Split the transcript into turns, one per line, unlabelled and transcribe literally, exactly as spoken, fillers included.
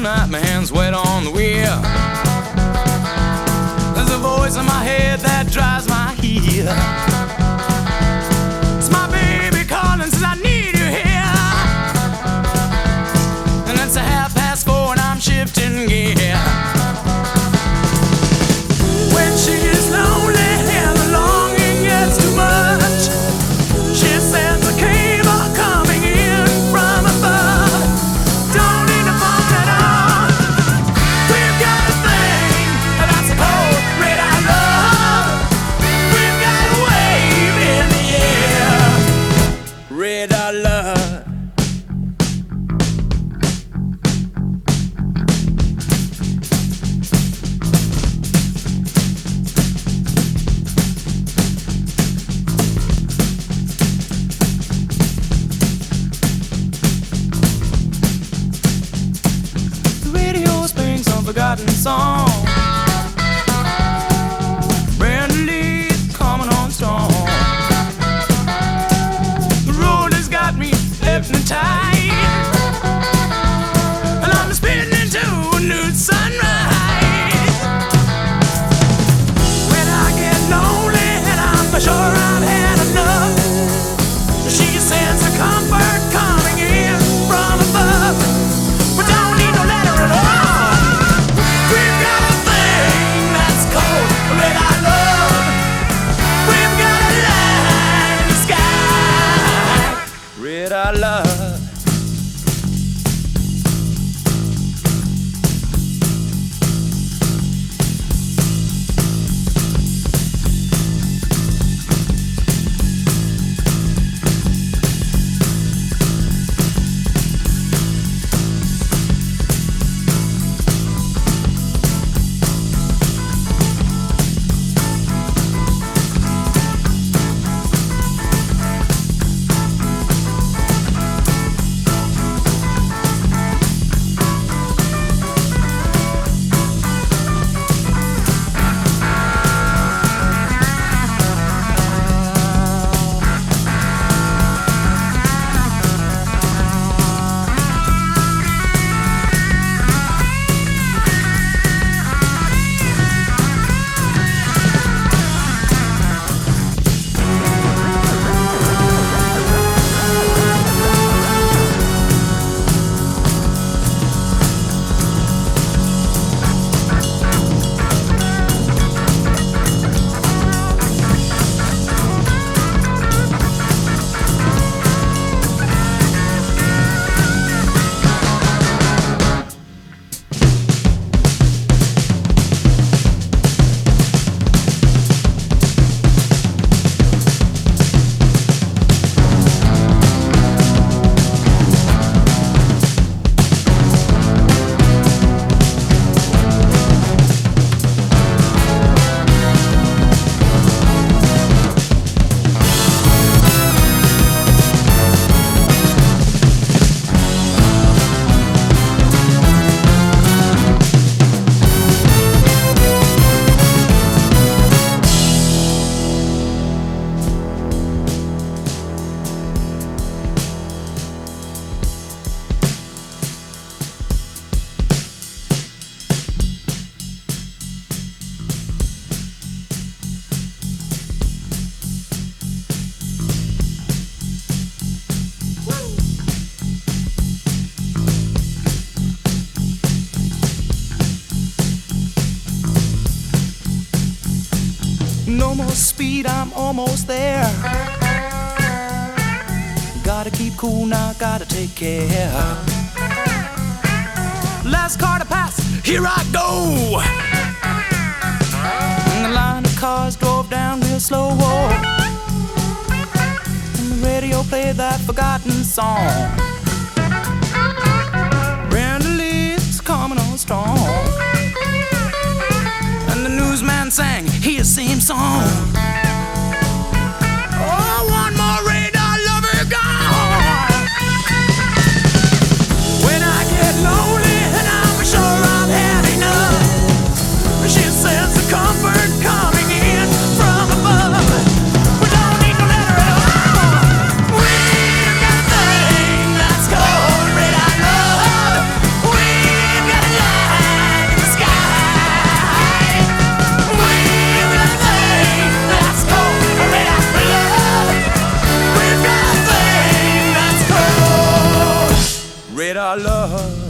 night, my hands wet on the wheel. There's a voice in my head that drives my heel. It's my baby calling, says I need you here. And it's a half past four and I'm shifting gear. When she's lonely and the longing gets too much, she sends a cable coming in from above. Don't need to phone that on. We've got a thing that's a cold red I love. We've got a wave in the air, red I love. Forgotten song. Brand new leaf coming on strong. The road has got me hypnotized, and I'm spinning into a new sunrise. When I get lonely and I'm sure I've had enough, she sends a comfort coming in from above. But don't need no letter at all. I love. No more speed, I'm almost there. Gotta keep cool now, gotta take care. Last car to pass, here I go. And the line of cars drove down real slow. And the radio played that forgotten song. Brenda Lee's coming on strong. And the newsman sang his same song. Oh, one more radar lover gone. When I get lonely and I'm sure I've had enough, she sends the comfort coming in from above. We don't need no letter at all. We've got a thing that's called red I love. We've got our love.